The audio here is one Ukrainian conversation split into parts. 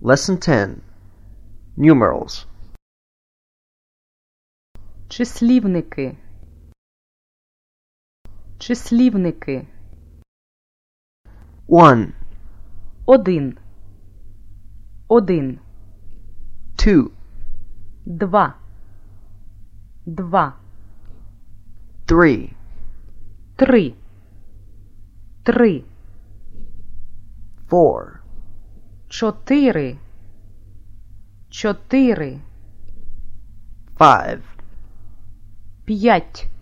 Lesson 10. Numerals. Числівники. Числівники. 1, Один. Один. 2, Два. Два. 3, Три. Три. 4, Чотири. Чотири. 5, П'ять.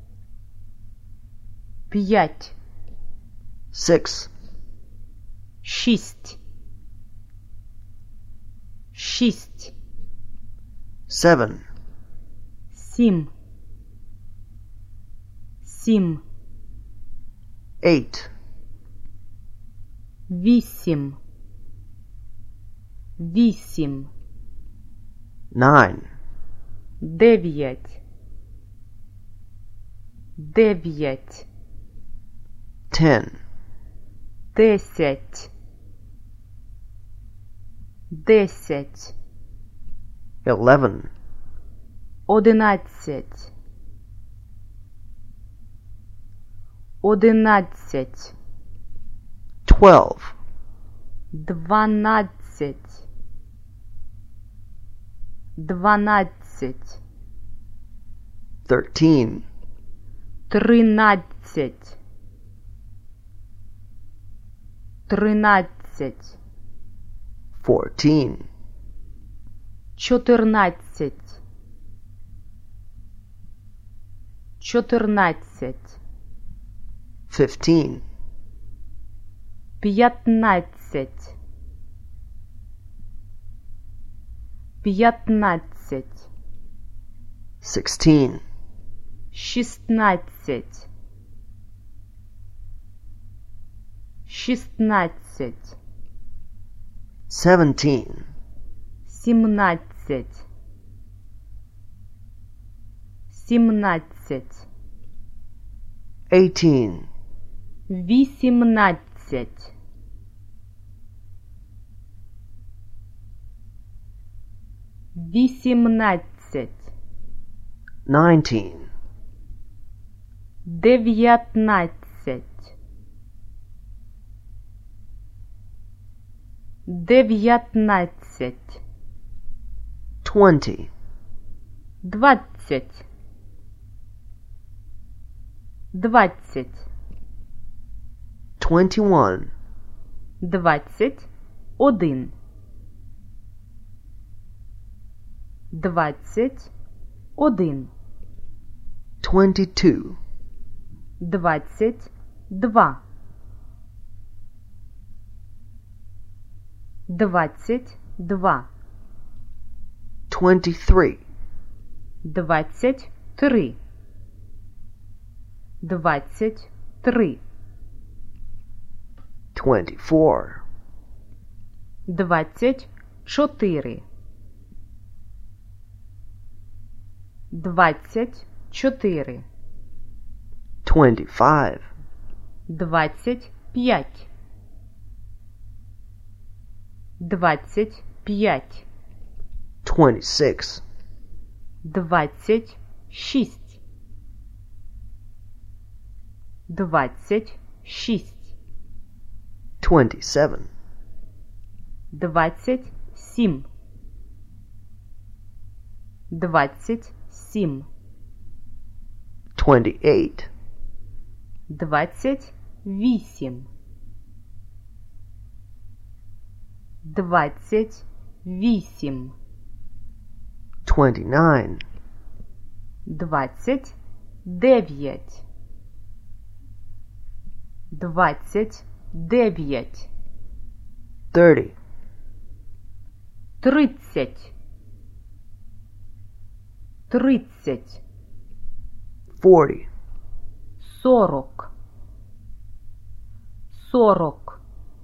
П'ять. 6, Шість. Шість. 7, Сім. Сім. 8, Вісім. Вісім. 9, Дев'ять. Дев'ять. 10, Десять. Десять. 11, Одинадцять. Одинадцять. 12, Дванадцять. Дванадцять. 13, Тринадцять. Тринадцять. 14, Чотирнадцять. Чотирнадцять. 15, П'ятнадцять. П'ятнадцять. 16, Шістнадцять. Шістнадцять. 17, Сімнадцять. Сімнадцять. 18, Вісімнадцять. Вісімнадцять. 19, Дев'ятнадцять. Дев'ятнадцять. 20, Двадцять. Двадцять. 21, Двадцять. Один. Двадцять. Один. 22, Двадцять. Два. Двадцять. Два. 23, Двадцять. Три. Двадцять. Три. 24, Двадцять. Чотири. Двадцять. Чотири. 25, Двадцять. П'ять. Двадцять. П'ять. 26, Двадцять. Шість. Двадцять. Шість. 27, Двадцять. Сім. Двадцять. Сім. 28, Двадцять. Вісім. Двадцять. Вісім. 29, Двадцять. Дев'ять. Двадцять. Дев'ять. 30, Тридцять. Тридцять. 40, Сорок. Сорок.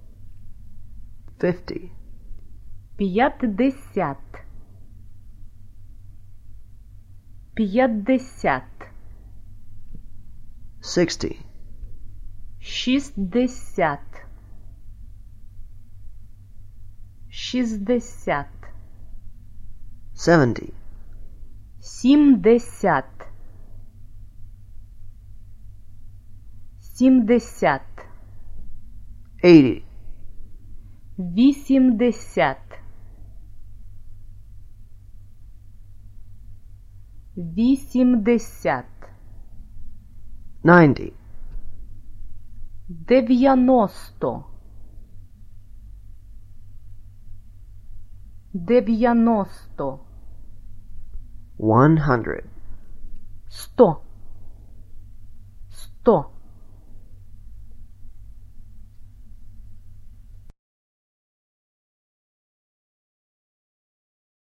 50, П'ятдесят. П'ятдесят. 60, Шістдесят. 60. 70, 70. 70. 80, 80. 80. 90, 90. 90. 100, 100. 100.